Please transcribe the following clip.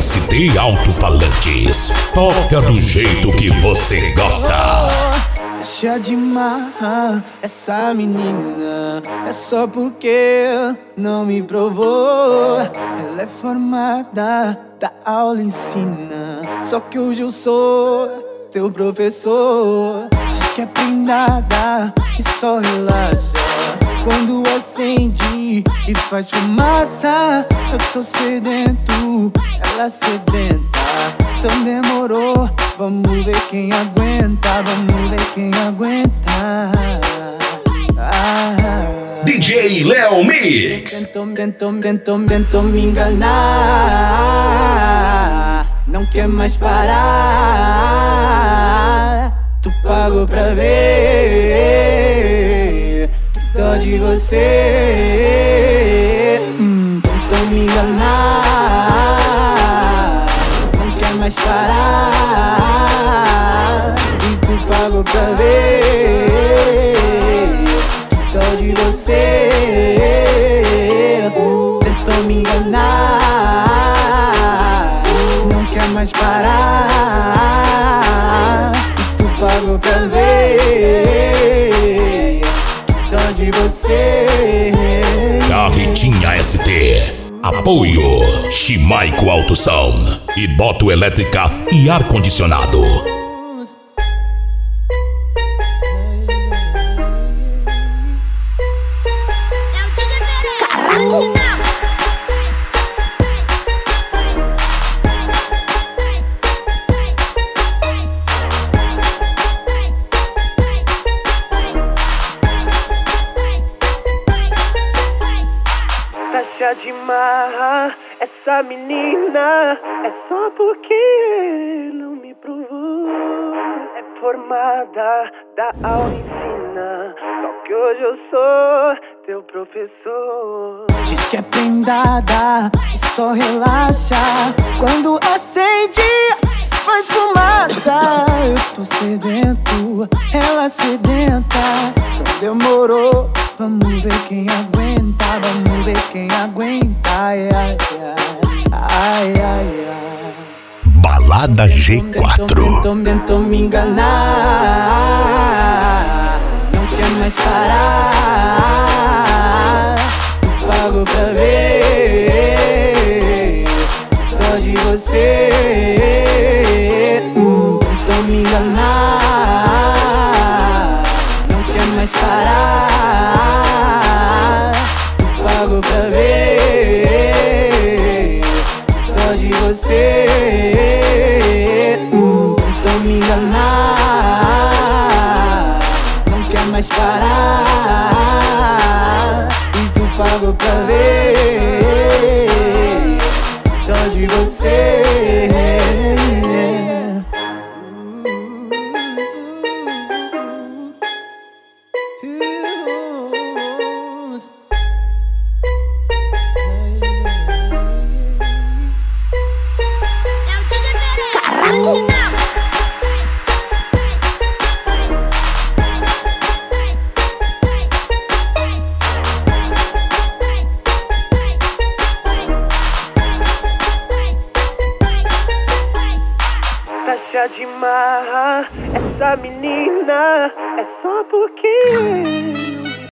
ST Alto-Falantes. Toca do jeito que você gosta. Deixa de marra essa menina. É só porque não me provou. Ela é formada, da aula ensina. Só que hoje eu sou teu professor. Diz que é prendada e só relaxa quando acende e faz fumaça. Eu tô sedento, ela sedenta. Então demorou, vamos ver quem aguenta. Vamos ver quem aguenta. DJ Léo Mix. Tentou me enganar. Não quer mais parar. Tu pagou pra ver. Dó de você. Tentou me enganar. Não quer mais parar. E tu pagou pra ver. Dó de você. Tentou me enganar. Não quer mais parar. E tu pagou pra ver. Dó de você. Carretinha ST. Apoio Chimaico Alto Som e Boto Elétrica e Ar-Condicionado. Taxa de marra essa menina. É só porque não me provou. É formada, da aula ensina. Só que hoje eu sou teu professor. Diz que é prendada e só relaxa quando acende, faz fumaça. Eu tô sedento, ela sedenta. Então demorou, vamos ver quem aguenta. Vamos ver quem aguenta. Ai, ai, ai, ai, ai. Balada G4. Tentou me enganar. Não quer mais parar. Tu pagou pra ver. Dó de você. Tentou me enganar. Não quer mais parar. Tu pagou pra ver. Dó de você. Tentou me enganar. Não quer mais parar. E tu pagou pra ver. Dó de você. Taxa de marra essa menina. É só porque